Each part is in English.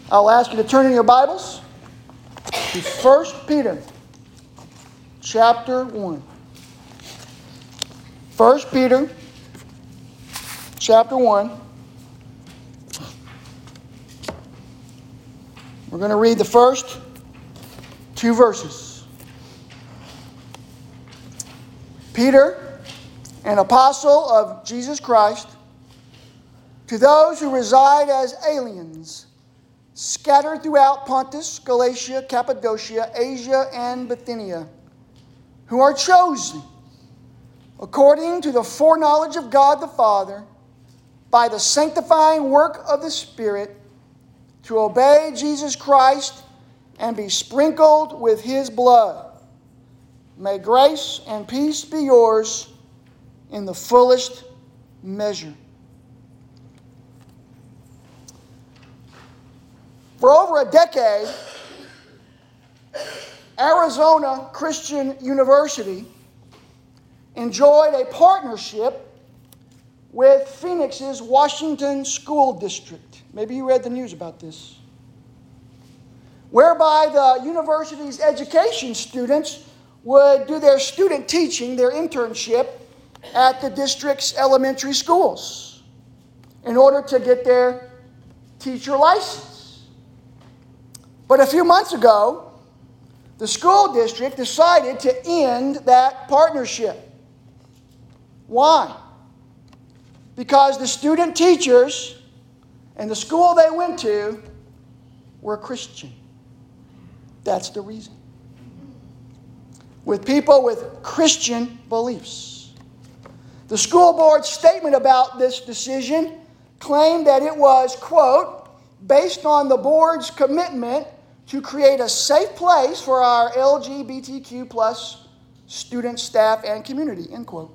I'll ask you to turn in your Bibles to 1 Peter chapter 1. 1 Peter chapter 1. We're going to read the first two verses. Peter, an apostle of Jesus Christ, to those who reside as aliens, scattered throughout Pontus, Galatia, Cappadocia, Asia, and Bithynia, who are chosen according to the foreknowledge of God the Father, by the sanctifying work of the Spirit, to obey Jesus Christ and be sprinkled with His blood. May grace and peace be yours in the fullest measure. For over a decade, Arizona Christian University enjoyed a partnership with Phoenix's Washington School District. Maybe you read the news about this. Whereby the university's education students would do their student teaching, their internship, at the district's elementary schools in order to get their teacher license. But a few months ago, the school district decided to end that partnership. Why? Because the student teachers and the school they went to were Christian. That's the reason. With people with Christian beliefs. The school board's statement about this decision claimed that it was, quote, based on the board's commitment to create a safe place for our LGBTQ plus students, staff, and community, end quote.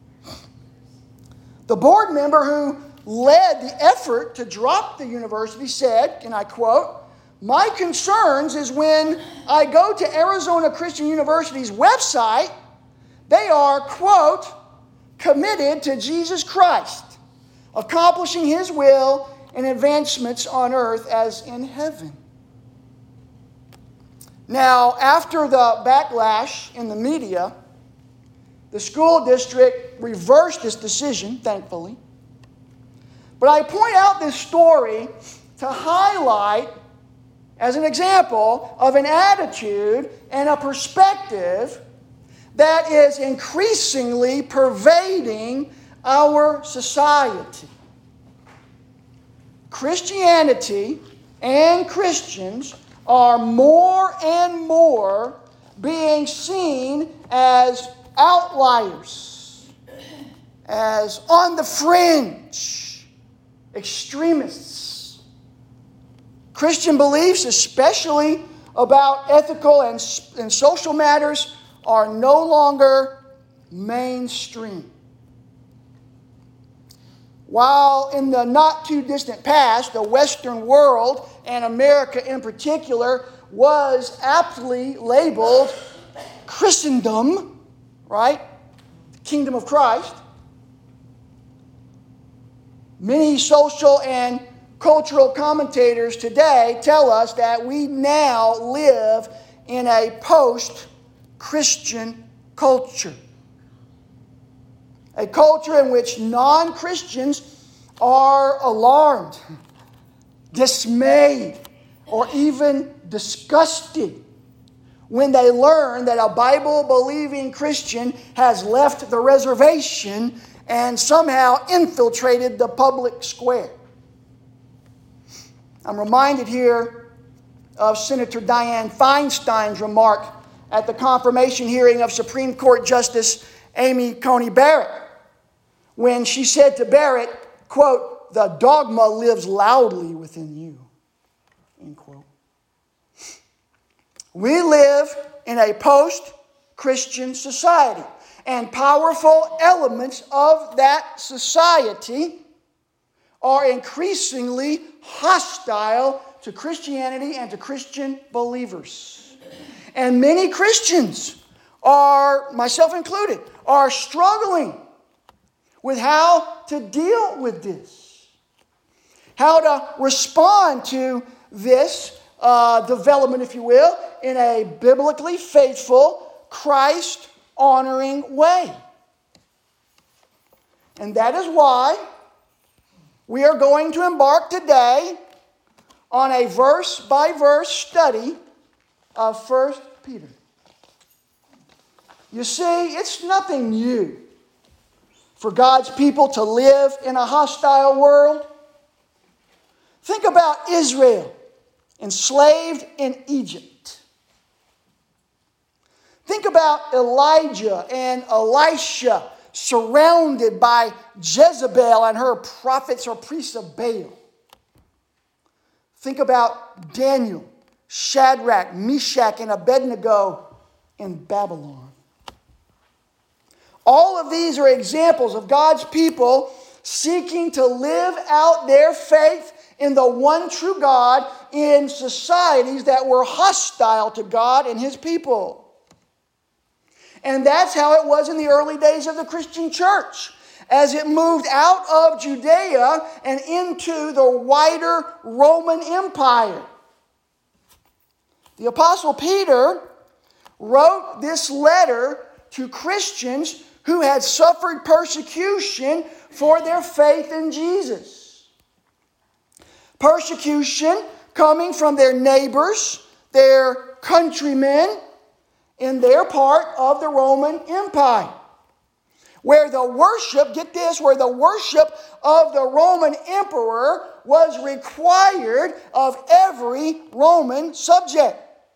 The board member who led the effort to drop the university said, and I quote, "My concerns is when I go to Arizona Christian University's website, they are, quote, committed to Jesus Christ, accomplishing His will and advancements on earth as in heaven." Now, after the backlash in the media, the school district reversed this decision, thankfully. But I point out this story to highlight as an example of an attitude and a perspective that is increasingly pervading our society. Christianity and Christians are more and more being seen as outliers, as on the fringe, extremists. Christian beliefs, especially about ethical and social matters, are no longer mainstream. While in the not too distant past, the Western world, and America in particular, was aptly labeled Christendom, right? The kingdom of Christ. Many social and cultural commentators today tell us that we now live in a post-Christian culture. A culture in which non-Christians are alarmed, dismayed, or even disgusted when they learn that a Bible-believing Christian has left the reservation and somehow infiltrated the public square. I'm reminded here of Senator Dianne Feinstein's remark at the confirmation hearing of Supreme Court Justice Amy Coney Barrett, when she said to Barrett, quote, "The dogma lives loudly within you," end quote. We live in a post-Christian society, and powerful elements of that society are increasingly hostile to Christianity and to Christian believers. And many Christians are, myself included, are struggling with how to deal with this. How to respond to this development, if you will, in a biblically faithful, Christ-honoring way. And that is why we are going to embark today on a verse-by-verse study of 1 Peter. You see, it's nothing new for God's people to live in a hostile world. Think about Israel, enslaved in Egypt. Think about Elijah and Elisha, surrounded by Jezebel and her prophets or priests of Baal. Think about Daniel, Shadrach, Meshach, and Abednego in Babylon. All of these are examples of God's people seeking to live out their faith in the one true God in societies that were hostile to God and His people. And that's how it was in the early days of the Christian church, as it moved out of Judea and into the wider Roman Empire. The Apostle Peter wrote this letter to Christians who had suffered persecution for their faith in Jesus. Persecution coming from their neighbors, their countrymen in their part of the Roman Empire, where the worship, get this, where the worship of the Roman emperor was required of every Roman subject.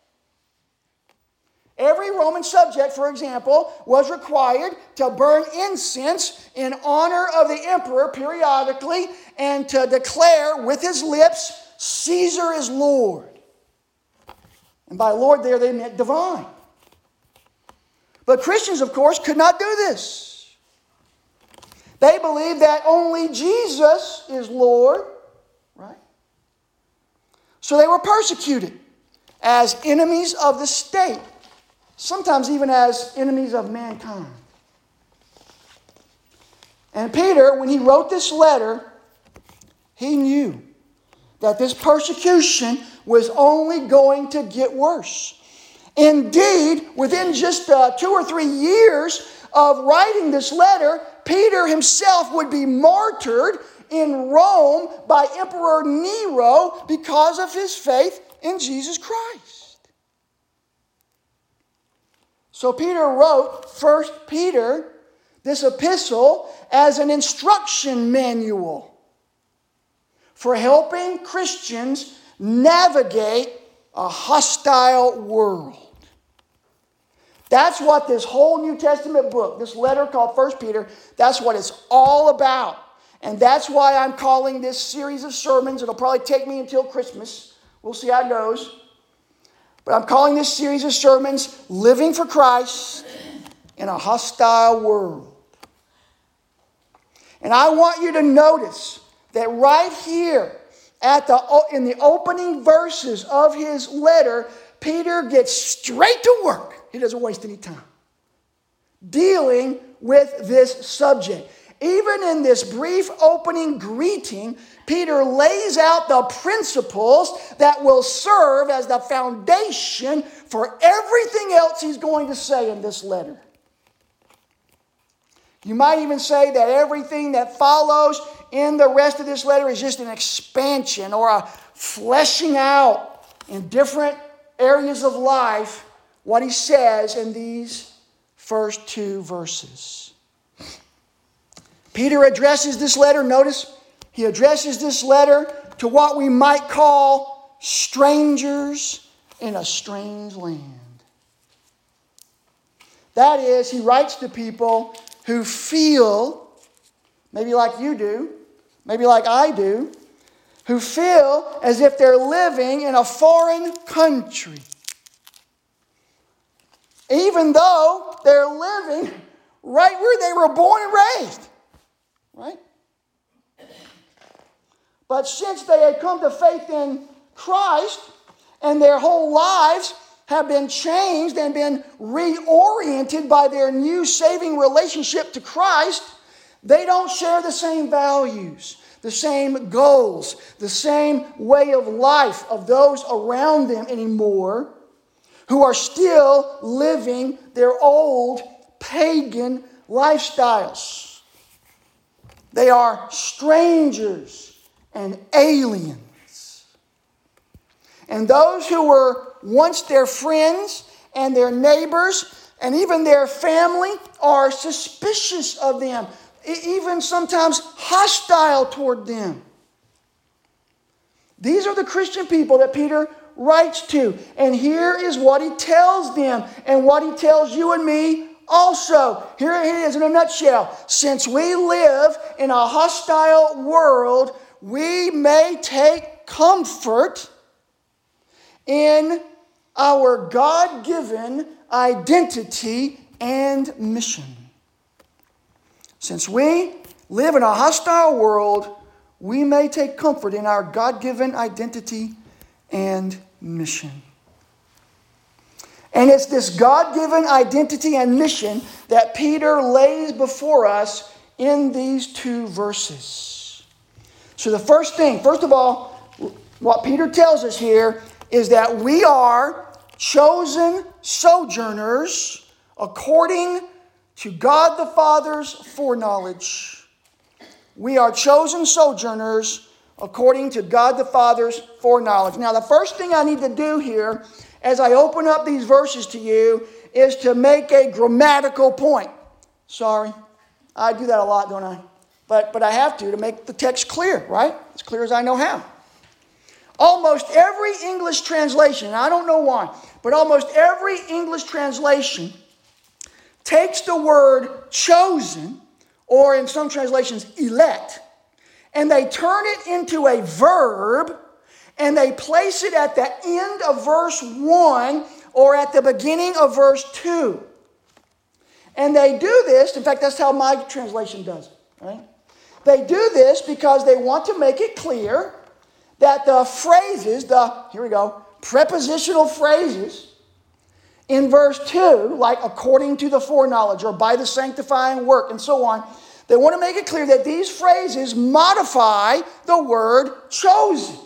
Every Roman subject, for example, was required to burn incense in honor of the emperor periodically and to declare with his lips, "Caesar is Lord." And by Lord there they meant divine. But Christians, of course, could not do this. They believed that only Jesus is Lord, right? So they were persecuted as enemies of the state, sometimes even as enemies of mankind. And Peter, when he wrote this letter, he knew that this persecution was only going to get worse. Indeed, within just 2 or 3 years of writing this letter, Peter himself would be martyred in Rome by Emperor Nero because of his faith in Jesus Christ. So Peter wrote 1 Peter, this epistle, as an instruction manual for helping Christians navigate a hostile world. That's what this whole New Testament book, this letter called 1 Peter, that's what it's all about. And that's why I'm calling this series of sermons. It'll probably take me until Christmas. We'll see how it goes. But I'm calling this series of sermons, Living for Christ in a Hostile World. And I want you to notice that right here in the opening verses of his letter, Peter gets straight to work. He doesn't waste any time dealing with this subject. Even in this brief opening greeting, Peter lays out the principles that will serve as the foundation for everything else he's going to say in this letter. You might even say that everything that follows in the rest of this letter is just an expansion or a fleshing out in different areas of life what he says in these first 2 verses. Peter addresses this letter, notice, he addresses this letter to what we might call strangers in a strange land. That is, he writes to people who feel, maybe like you do, maybe like I do, who feel as if they're living in a foreign country, even though they're living right where they were born and raised, right? But since they had come to faith in Christ and their whole lives have been changed and been reoriented by their new saving relationship to Christ, they don't share the same values. the same goals, the same way of life of those around them anymore, who are still living their old pagan lifestyles. They are strangers and aliens. And those who were once their friends and their neighbors and even their family are suspicious of them, even sometimes hostile toward them. These are the Christian people that Peter writes to. And here is what he tells them and what he tells you and me also. Here it is in a nutshell. Since we live in a hostile world, we may take comfort in our God-given identity and mission. Since we live in a hostile world, we may take comfort in our God-given identity and mission. And it's this God-given identity and mission that Peter lays before us in these two verses. So the first of all, what Peter tells us here is that we are chosen sojourners according to God the Father's foreknowledge. We are chosen sojourners according to God the Father's foreknowledge. Now, the first thing I need to do here as I open up these verses to you is to make a grammatical point. Sorry, I do that a lot, don't I? But I have to make the text clear, right? As clear as I know how. Almost every English translation, and I don't know why, but almost every English translation takes the word chosen, or in some translations, elect, and they turn it into a verb, and they place it at the end of verse 1 or at the beginning of verse 2. And they do this, in fact, that's how my translation does it, right? They do this because they want to make it clear that the phrases, prepositional phrases in verse 2, like according to the foreknowledge or by the sanctifying work and so on, they want to make it clear that these phrases modify the word chosen.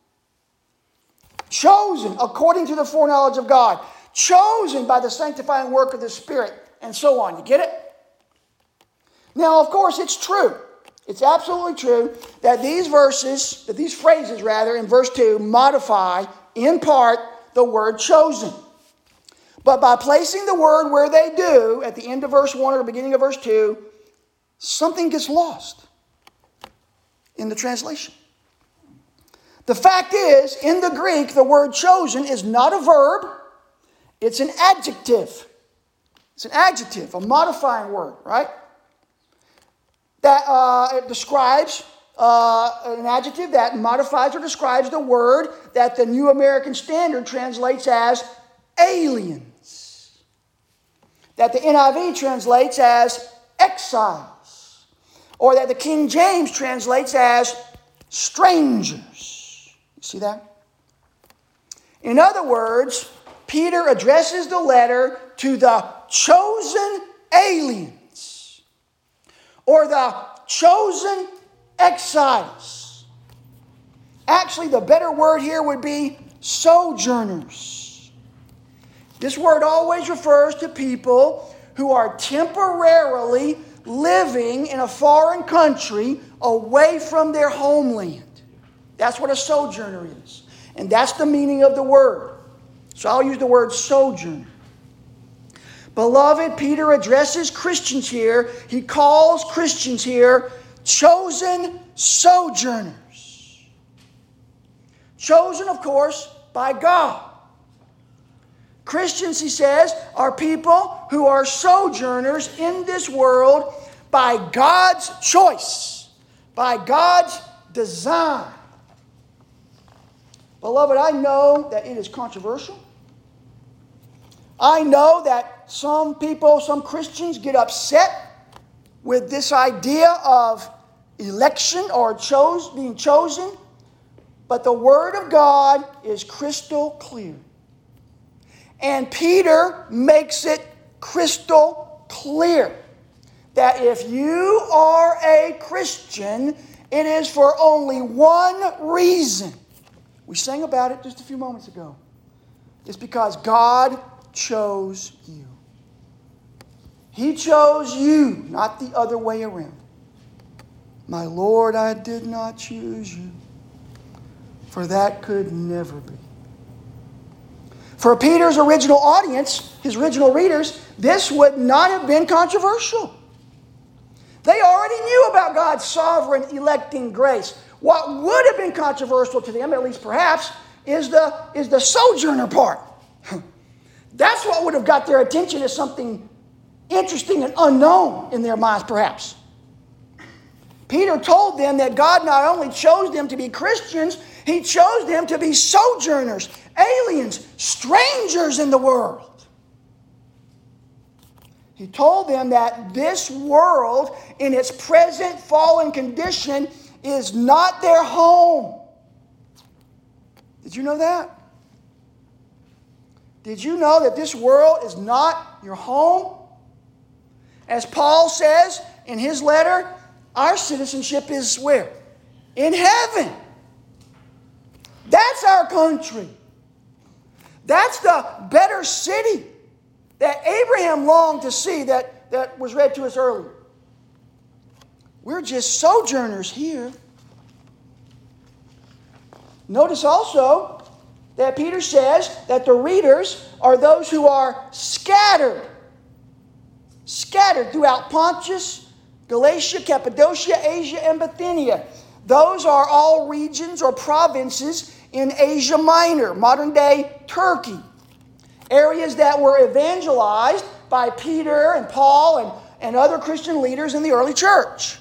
Chosen according to the foreknowledge of God. Chosen by the sanctifying work of the Spirit and so on. You get it? Now, of course, it's true. It's absolutely true that these phrases in verse 2 modify, in part, the word chosen. But by placing the word where they do, at the end of verse 1 or the beginning of verse 2, something gets lost in the translation. The fact is, in the Greek, the word chosen is not a verb, it's an adjective. It's an adjective, a modifying word, right? That it describes an adjective that modifies or describes the word that the New American Standard translates as aliens, that the NIV translates as exiles, or that the King James translates as strangers. You see that? In other words, Peter addresses the letter to the chosen aliens, or the chosen exiles. Actually, the better word here would be sojourners. This word always refers to people who are temporarily living in a foreign country away from their homeland. That's what a sojourner is. And that's the meaning of the word. So I'll use the word sojourner. Beloved, Peter addresses Christians here. He calls Christians here chosen sojourners. Chosen, of course, by God. Christians, he says, are people who are sojourners in this world by God's choice, by God's design. Beloved, I know that it is controversial. I know that some people, some Christians get upset with this idea of election or being chosen, but the Word of God is crystal clear. And Peter makes it crystal clear that if you are a Christian It is for only one reason. We sang about it just a few moments ago. It's because God chose you. He chose you, not the other way around. My Lord, I did not choose you, for that could never be. For Peter's original audience, his original readers, this would not have been controversial. They already knew about God's sovereign electing grace. What would have been controversial to them, at least perhaps, is the sojourner part. That's what would have got their attention as something interesting and unknown in their minds, perhaps. Peter told them that God not only chose them to be Christians, He chose them to be sojourners, aliens, strangers in the world. He told them that this world, in its present fallen condition, is not their home. Did you know that? Did you know that this world is not your home? As Paul says in his letter, our citizenship is where? In heaven. That's our country. That's the better city that Abraham longed to see that was read to us earlier. We're just sojourners here. Notice also that Peter says that the readers are those who are scattered throughout Pontus, Galatia, Cappadocia, Asia, and Bithynia. Those are all regions or provinces in Asia Minor, modern-day Turkey. Areas that were evangelized by Peter and Paul and other Christian leaders in the early church.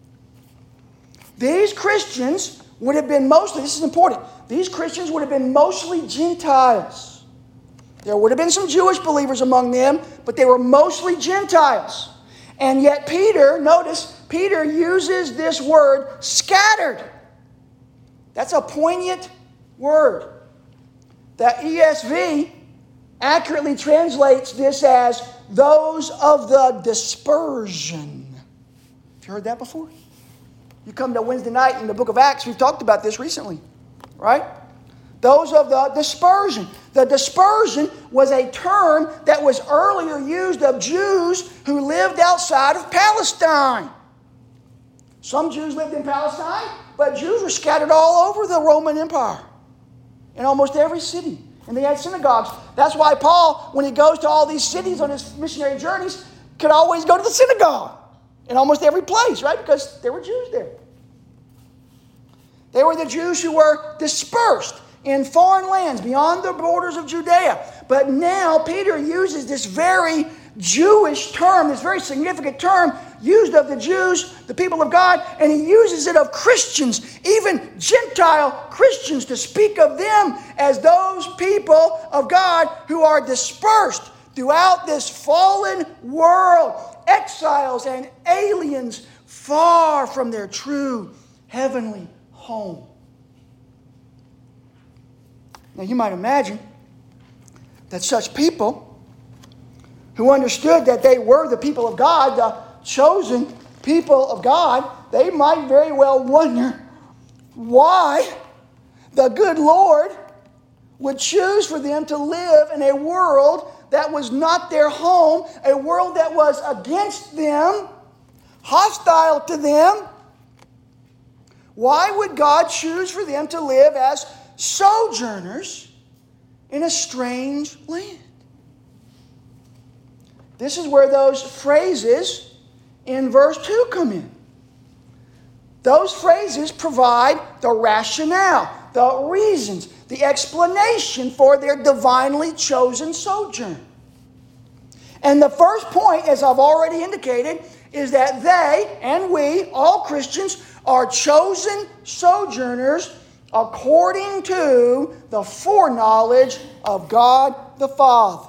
These Christians would have been mostly, this is important, these Christians would have been mostly Gentiles. There would have been some Jewish believers among them, but they were mostly Gentiles. And yet Peter, notice, Peter uses this word scattered. That's a poignant word. The ESV accurately translates this as those of the dispersion. Have you heard that before? You come to Wednesday night in the book of Acts, we've talked about this recently, right? Those of the dispersion. The dispersion was a term that was earlier used of Jews who lived outside of Palestine. Some Jews lived in Palestine, but Jews were scattered all over the Roman Empire, in almost every city. And they had synagogues. That's why Paul, when he goes to all these cities on his missionary journeys, could always go to the synagogue in almost every place, right? Because there were Jews there. They were the Jews who were dispersed in foreign lands beyond the borders of Judea. But now Peter uses this very Jewish term, this very significant term used of the Jews, the people of God, and he uses it of Christians, even Gentile Christians, to speak of them as those people of God who are dispersed throughout this fallen world, exiles and aliens far from their true heavenly home. Now you might imagine that such people who understood that they were the people of God, the chosen people of God, they might very well wonder why the good Lord would choose for them to live in a world that was not their home, a world that was against them, hostile to them. Why would God choose for them to live as sojourners in a strange land? This is where those phrases in verse 2 come in. Those phrases provide the rationale, the reasons, the explanation for their divinely chosen sojourn. And the first point, as I've already indicated, is that they and we, all Christians, are chosen sojourners according to the foreknowledge of God the Father.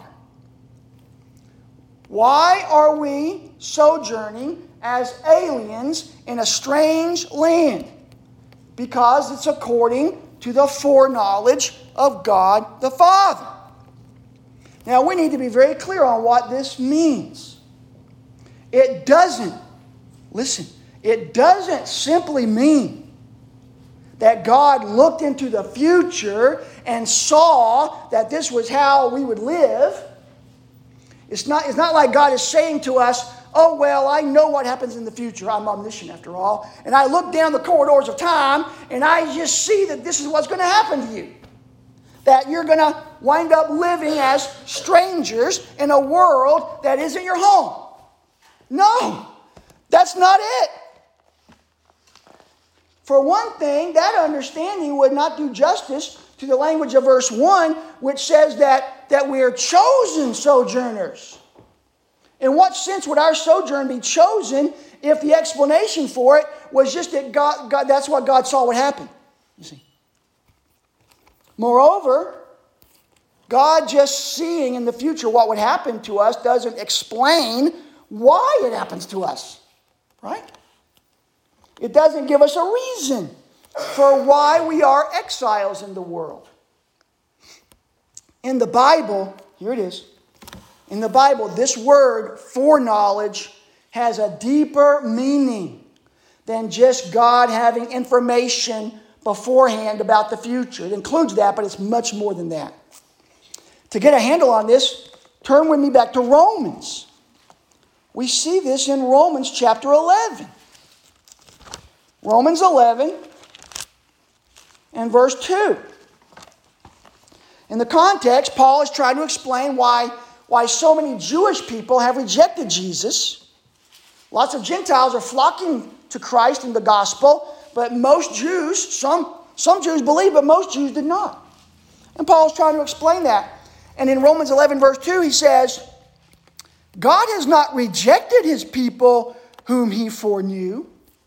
Why are we sojourning as aliens in a strange land? Because it's according to the foreknowledge of God the Father. Now we need to be very clear on what this means. It doesn't It doesn't simply mean that God looked into the future and saw that this was how we would live. It's not like God is saying to us, oh, well, I know what happens in the future. I'm omniscient after all. And I look down the corridors of time and I just see that this is what's going to happen to you. That you're going to wind up living as strangers in a world that isn't your home. No, that's not it. For one thing, that understanding would not do justice to the language of verse 1, which says that we are chosen sojourners. In what sense would our sojourn be chosen if the explanation for it was just that God that's what God saw would happen? You see. Moreover, God just seeing in the future what would happen to us doesn't explain why it happens to us. Right? It doesn't give us a reason for why we are exiles in the world. In the Bible, here it is. In the Bible, this word foreknowledge has a deeper meaning than just God having information beforehand about the future. It includes that, but it's much more than that. To get a handle on this, turn with me back to Romans. We see this in Romans chapter 11. Romans 11 and verse 2. In the context, Paul is trying to explain why so many Jewish people have rejected Jesus. Lots of Gentiles are flocking to Christ in the gospel, but most Jews, some Jews believe, but most Jews did not. And Paul's trying to explain that. And in Romans 11 verse 2, he says, God has not rejected his people whom he foreknew.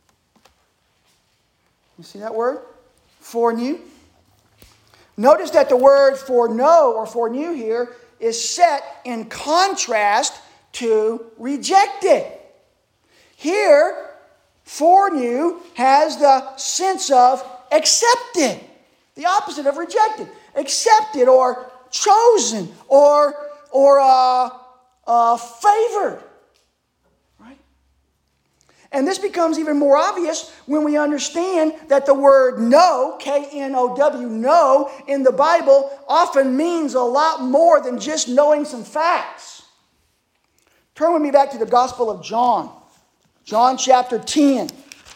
You see that word? Foreknew. Notice that the word foreknow or foreknew here is set in contrast to rejected. Here, foreknew has the sense of accepted. The opposite of rejected. Accepted or chosen or favored. Right? And this becomes even more obvious when we understand that the word know, K-N-O-W, know, in the Bible often means a lot more than just knowing some facts. Turn with me back to the Gospel of John. John chapter 10.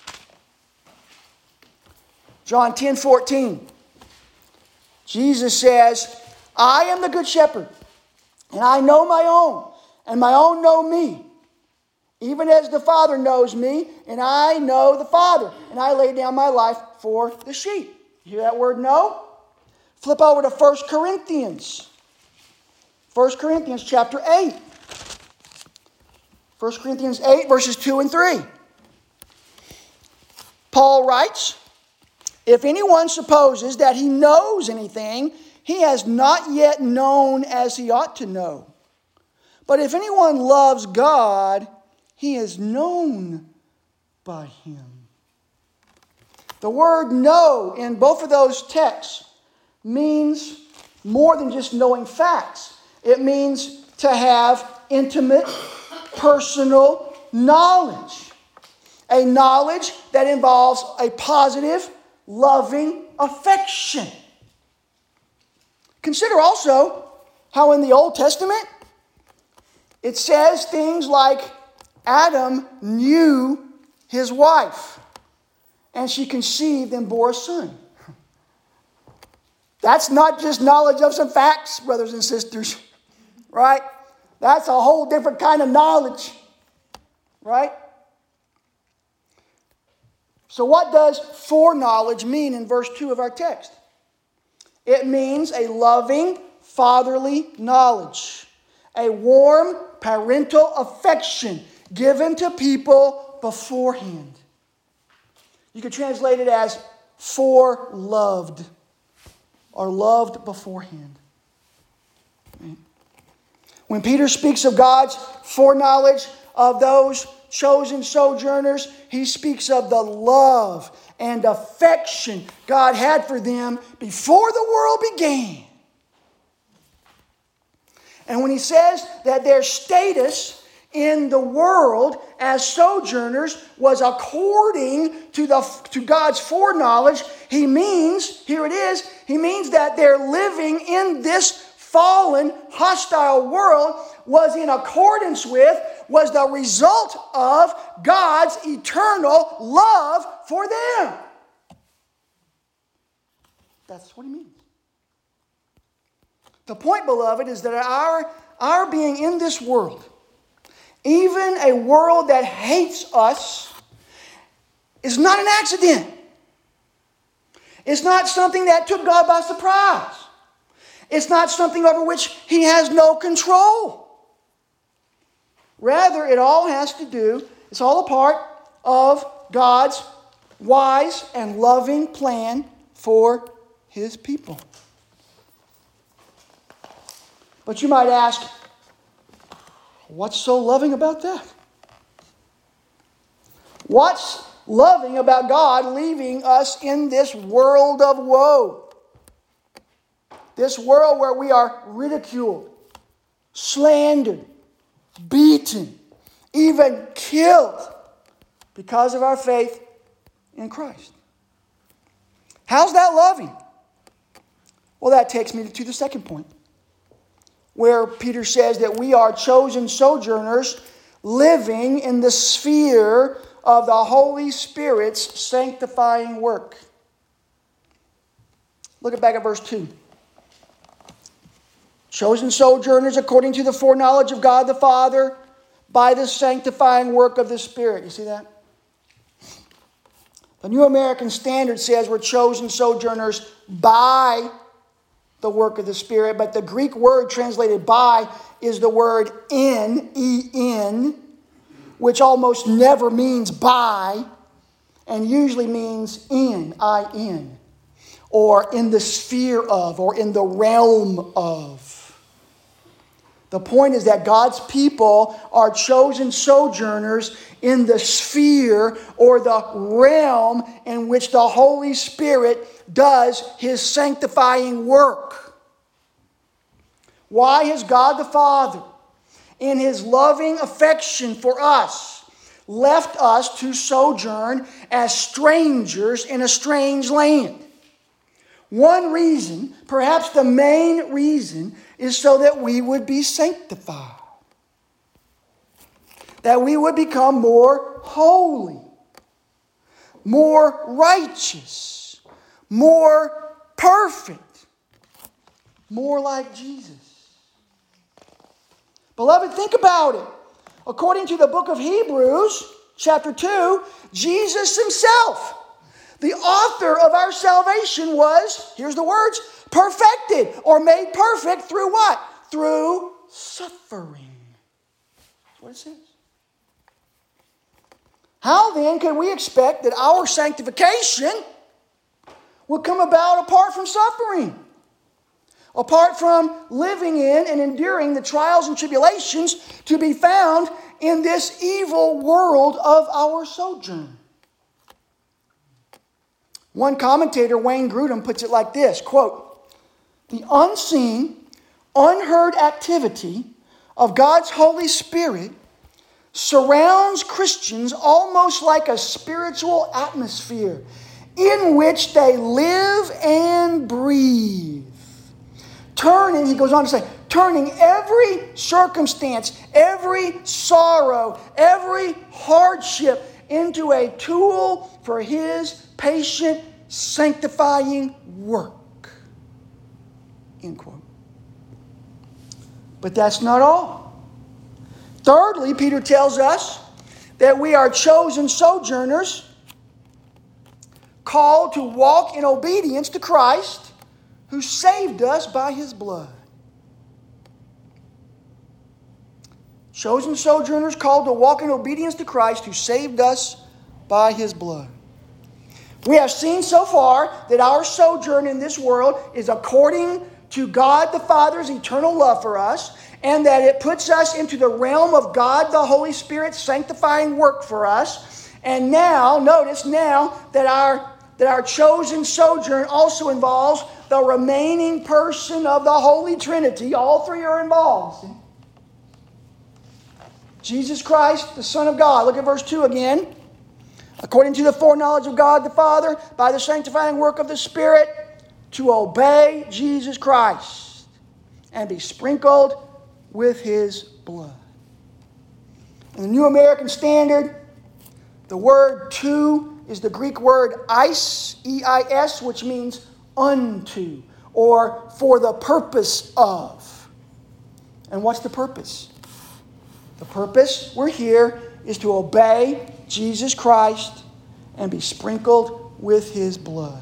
John 10:14. Jesus says, I am the good shepherd, and I know my own, and my own know me. Even as the Father knows me, and I know the Father, and I lay down my life for the sheep. You hear that word know? Flip over to 1 Corinthians. 1 Corinthians chapter 8. 1 Corinthians 8, verses 2 and 3. Paul writes, if anyone supposes that he knows anything, he has not yet known as he ought to know. But if anyone loves God, he is known by him. The word know in both of those texts means more than just knowing facts. It means to have intimate, personal knowledge. A knowledge that involves a positive, loving affection. Consider also how in the Old Testament it says things like Adam knew his wife and she conceived and bore a son. That's not just knowledge of some facts, brothers and sisters, right? That's a whole different kind of knowledge, right? So what does foreknowledge mean in verse 2 of our text? It means a loving, fatherly knowledge, a warm parental affection given to people beforehand. You could translate it as foreloved or loved beforehand. When Peter speaks of God's foreknowledge of those chosen sojourners, he speaks of the love and affection God had for them before the world began. And when he says that their status in the world as sojourners was according to God's foreknowledge. He means, here it is, he means that their living in this fallen, hostile world was in accordance with, was the result of God's eternal love for them. That's what he means. The point, beloved, is that our being in this world, even a world that hates us, is not an accident. It's not something that took God by surprise. It's not something over which he has no control. Rather, it all has to do, it's all a part of God's wise and loving plan for his people. But you might ask, what's so loving about that? What's loving about God leaving us in this world of woe? This world where we are ridiculed, slandered, beaten, even killed because of our faith in Christ. How's that loving? Well, that takes me to the second point, where Peter says that we are chosen sojourners living in the sphere of the Holy Spirit's sanctifying work. Look back at verse 2. Chosen sojourners according to the foreknowledge of God the Father by the sanctifying work of the Spirit. You see that? The New American Standard says we're chosen sojourners by the work of the Spirit, but the Greek word translated by is the word in, E-N, which almost never means by, and usually means in, I-N, or in the sphere of, or in the realm of. The point is that God's people are chosen sojourners in the sphere or the realm in which the Holy Spirit does his sanctifying work. Why has God the Father, in his loving affection for us, left us to sojourn as strangers in a strange land? One reason, perhaps the main reason, is so that we would be sanctified. That we would become more holy, more righteous, more perfect, more like Jesus. Beloved, think about it. According to the book of Hebrews, chapter 2, Jesus himself, the author of our salvation, was, here's the words, perfected or made perfect through what? Through suffering. That's what it says. How then can we expect that our sanctification will come about apart from suffering? Apart from living in and enduring the trials and tribulations to be found in this evil world of our sojourn? One commentator, Wayne Grudem, puts it like this, quote, "The unseen, unheard activity of God's Holy Spirit surrounds Christians almost like a spiritual atmosphere in which they live and breathe. Turning," he goes on to say, "turning every circumstance, every sorrow, every hardship into a tool for his patient sanctifying work." End quote. But that's not all. Thirdly, Peter tells us that we are chosen sojourners called to walk in obedience to Christ, who saved us by his blood. Chosen sojourners called to walk in obedience to Christ, who saved us by his blood. We have seen so far that our sojourn in this world is according to God the Father's eternal love for us, and that it puts us into the realm of God the Holy Spirit's sanctifying work for us. And now, notice now that our chosen sojourn also involves the remaining person of the Holy Trinity. All three are involved. Jesus Christ, the Son of God. Look at verse 2 again. According to the foreknowledge of God the Father, by the sanctifying work of the Spirit, to obey Jesus Christ and be sprinkled with His blood. In the New American Standard, the word to is the Greek word eis, E-I-S, which means unto, or for the purpose of. And what's the purpose? The purpose, we're here, is to obey Jesus Christ and be sprinkled with His blood.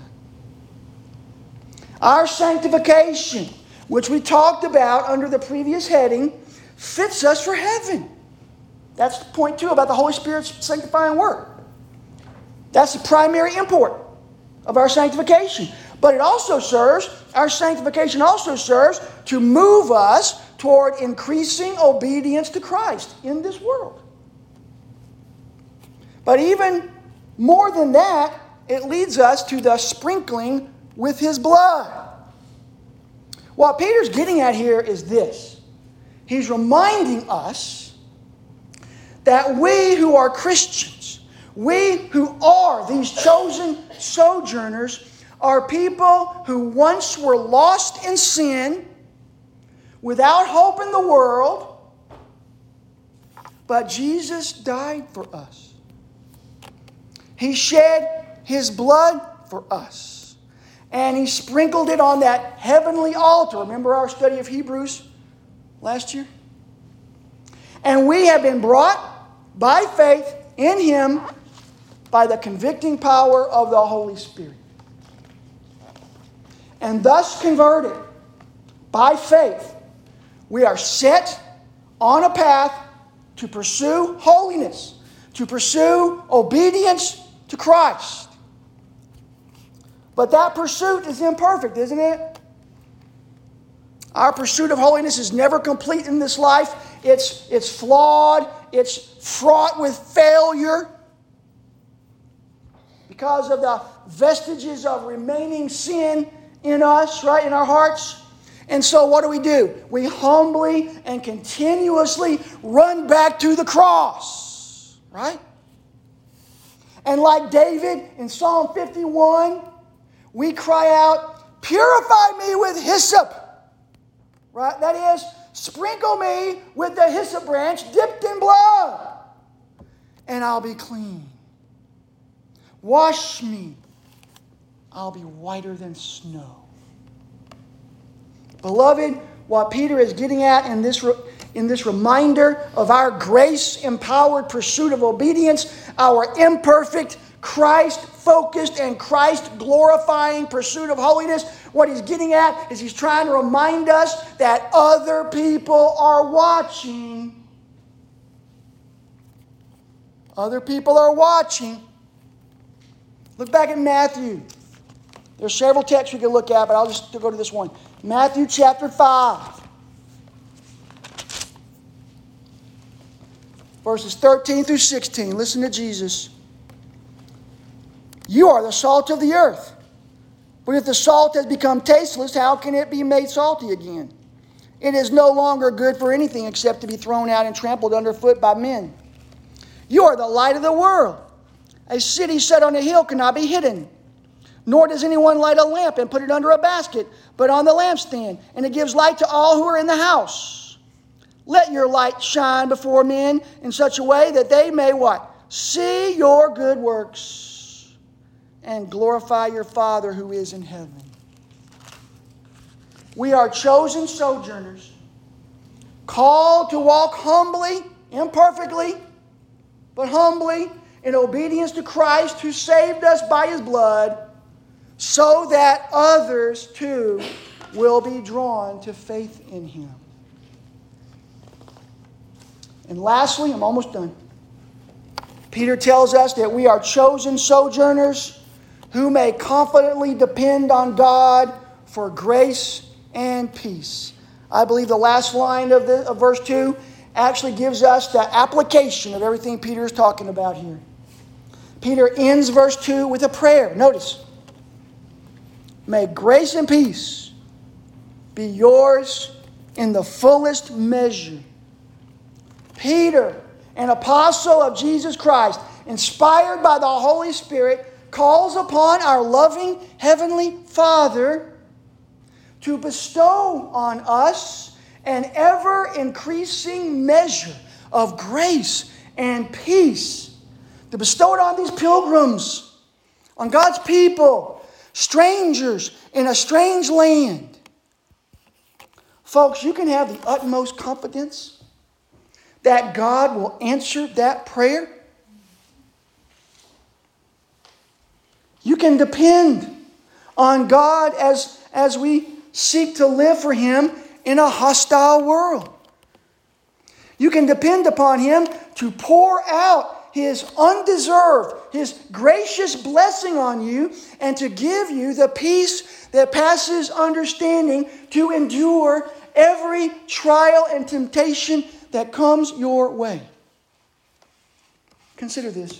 Our sanctification, which we talked about under the previous heading, fits us for heaven. That's point 2 about the Holy Spirit's sanctifying work. That's the primary import of our sanctification. But it also serves, our sanctification also serves to move us toward increasing obedience to Christ in this world. But even more than that, it leads us to the sprinkling with His blood. What Peter's getting at here is this. He's reminding us that we who are Christians, we who are these chosen sojourners, are people who once were lost in sin, without hope in the world, but Jesus died for us. He shed His blood for us. And He sprinkled it on that heavenly altar. Remember our study of Hebrews last year? And we have been brought by faith in Him by the convicting power of the Holy Spirit. And thus converted by faith, we are set on a path to pursue holiness, to pursue obedience to Christ. But that pursuit is imperfect, isn't it? Our pursuit of holiness is never complete in this life. It's flawed. It's fraught with failure because of the vestiges of remaining sin in us, right, in our hearts. And so what do? We humbly and continuously run back to the cross, right? And like David in Psalm 51, we cry out, "Purify me with hyssop." Right? That is, sprinkle me with the hyssop branch dipped in blood, and I'll be clean. Wash me, I'll be whiter than snow. Beloved, what Peter is getting at in this reminder of our grace-empowered pursuit of obedience, our imperfect, Christ-focused and Christ-glorifying pursuit of holiness, what he's getting at is he's trying to remind us that other people are watching. Other people are watching. Look back at Matthew. There's several texts we can look at, but I'll just go to this one. Matthew chapter 5. Verses 13 through 16. Listen to Jesus. "You are the salt of the earth. But if the salt has become tasteless, how can it be made salty again? It is no longer good for anything except to be thrown out and trampled underfoot by men. You are the light of the world. A city set on a hill cannot be hidden. Nor does anyone light a lamp and put it under a basket, but on the lampstand, and it gives light to all who are in the house. Let your light shine before men in such a way that they may" what? "See your good works and glorify your Father who is in heaven." We are chosen sojourners, called to walk humbly, imperfectly, but humbly, in obedience to Christ who saved us by His blood, so that others too will be drawn to faith in Him. And lastly, I'm almost done. Peter tells us that we are chosen sojourners who may confidently depend on God for grace and peace. I believe the last line of verse 2 actually gives us the application of everything Peter is talking about here. Peter ends verse 2 with a prayer. Notice. "May grace and peace be yours in the fullest measure." Peter an apostle of Jesus Christ, inspired by the Holy Spirit, calls upon our loving Heavenly Father to bestow on us an ever-increasing measure of grace and peace, to bestow it on these pilgrims, on God's people, strangers in a strange land. Folks, you can have the utmost confidence that God will answer that prayer. You can depend on God as we seek to live for Him in a hostile world. You can depend upon Him to pour out His undeserved, His gracious blessing on you, and to give you the peace that passes understanding to endure every trial and temptation that comes your way. Consider this.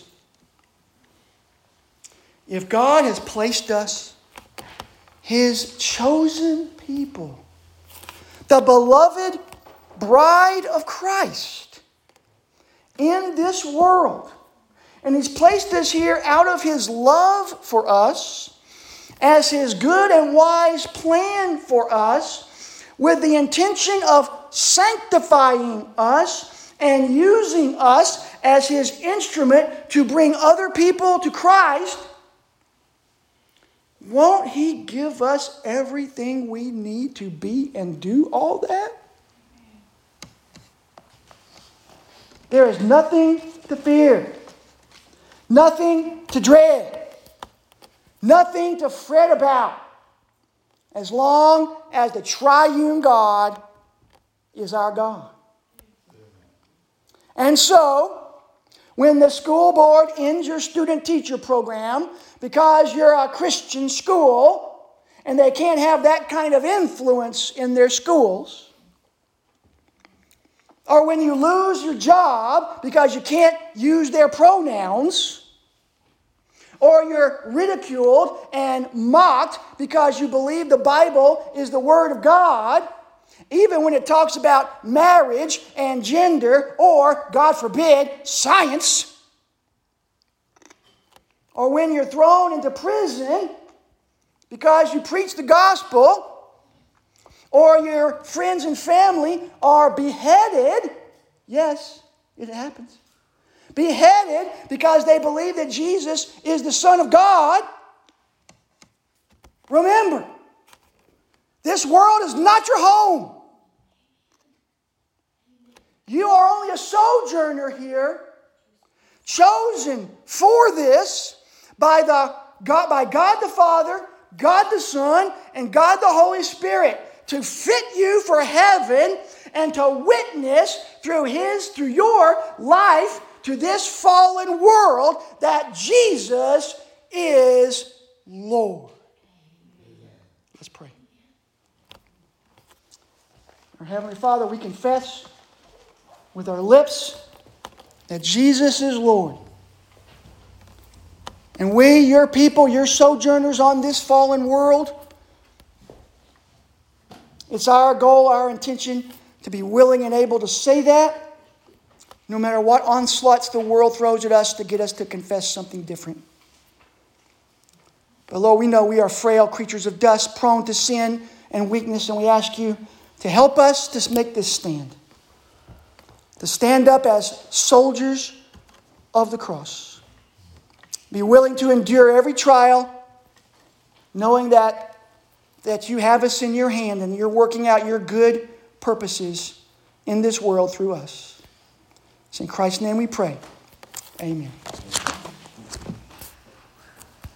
If God has placed us, His chosen people, the beloved bride of Christ, in this world, and He's placed us here out of His love for us, as His good and wise plan for us, with the intention of sanctifying us and using us as His instrument to bring other people to Christ, won't He give us everything we need to be and do all that? There is nothing to fear, nothing to dread, nothing to fret about, as long as the triune God is our God. And so, when the school board ends your student-teacher program because you're a Christian school and they can't have that kind of influence in their schools, or when you lose your job because you can't use their pronouns, or you're ridiculed and mocked because you believe the Bible is the Word of God, even when it talks about marriage and gender, or, God forbid, science, or when you're thrown into prison because you preach the gospel, or your friends and family are beheaded. Yes, it happens. Beheaded because they believe that Jesus is the Son of God. Remember, this world is not your home. You are only a sojourner here, chosen for this by God the Father, God the Son, and God the Holy Spirit, to fit you for heaven and to witness through your life to this fallen world that Jesus is Lord. Let's pray. Our Heavenly Father, we confess with our lips that Jesus is Lord. And we, your people, your sojourners on this fallen world, it's our goal, our intention to be willing and able to say that, no matter what onslaughts the world throws at us to get us to confess something different. But Lord, we know we are frail creatures of dust, prone to sin and weakness, and we ask you to help us to make this stand. To stand up as soldiers of the cross. Be willing to endure every trial, knowing that you have us in your hand and you're working out your good purposes in this world through us. It's in Christ's name we pray. Amen.